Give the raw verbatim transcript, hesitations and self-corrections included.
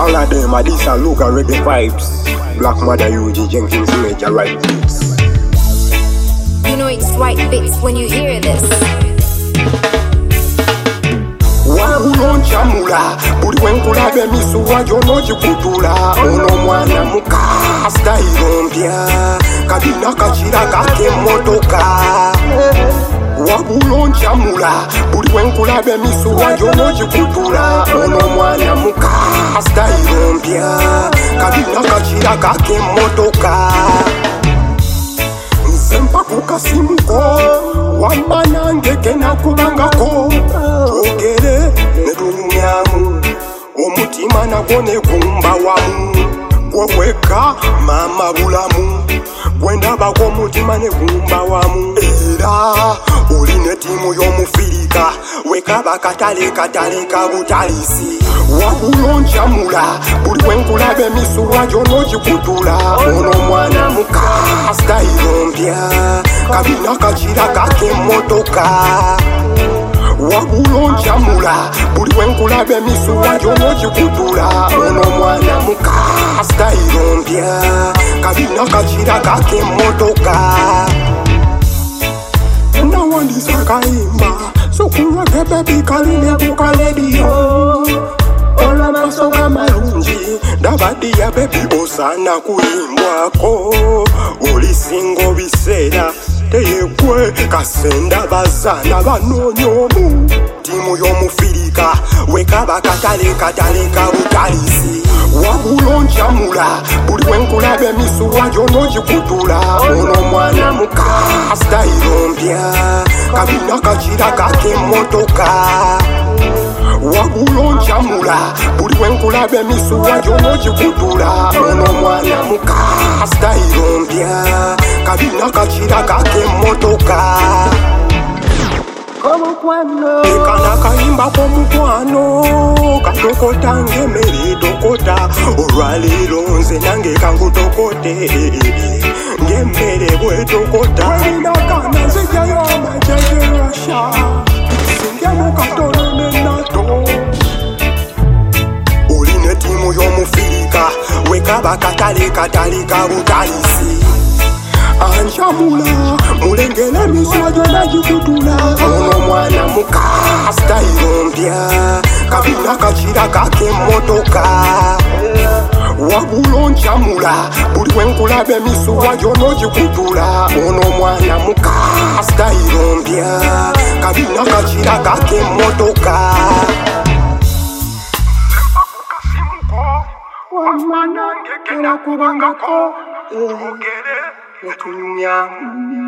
All of them are this are local reggae vibes. Black Mother U G Jenkins Major right beats. You know it's right bits when you hear this. Wabuloncha mula buli wenkulabe misuwa jono jikutula ono mwana muka style mpya kabina kachira kake motoka. Wabuloncha mula buli wenkulabe misuwa jono jikutula ono mwana muka style mpya kabina kachira kake motoka. Nsempa kukasimuko wamanange kena kubangako ogere netunyumamu omutima nagwo negumba wamu gweweka mama bulamu gwendaba gw'omutima negumba wamu era oline timu y'omufirika wekaba katale katale kabutalisi. Wabuloncha mula buli wenkulabe misuwa jono jikutula ono mwana muka style mpya kabina kachira kake motoka. Wabuloncha mula buli wenkulabe misuwa jono jikutula ono mwana muka style mpya kabina kachira kake motoka. Nawandisa kaimba sokulwa kebebi kaline kukaledio ola masoga malungi ndabadi ya bebi osana kuimbwako olisingo bisera teyekwe kasenda bazana banonyomu timu y'omufirika wekaba katale katale kabutalisi. Wabuloncha mula buli wenkulabe misuwa jono jikutula ono mwana muka style mpya kabina kachira kake motoka. Wabuloncha mula buli wenkulabe misuwa jono jikutula ono mwana muka style mpya kabina kachira kake motoka. Ekana kaimba k'omukwano katokota ng'emmere tokota olwaleero nze nange kangutokote ng'emmere bwetokota. Welinakana nzijayo amajegerasha singemu katono nenato. Oline timu y'omufirika wekaba katale katale kabutalisi. Anjamula mulengele misuwa jona jikutula ono mwana muka style mpya kabina kachira kake motoka. Wabuloncha mula buli wenkulabe misuwa jono jikutula ono mwana muka style mpya kabina kachira kake motoka. Wamanange kena kubangako ogere netunyumamu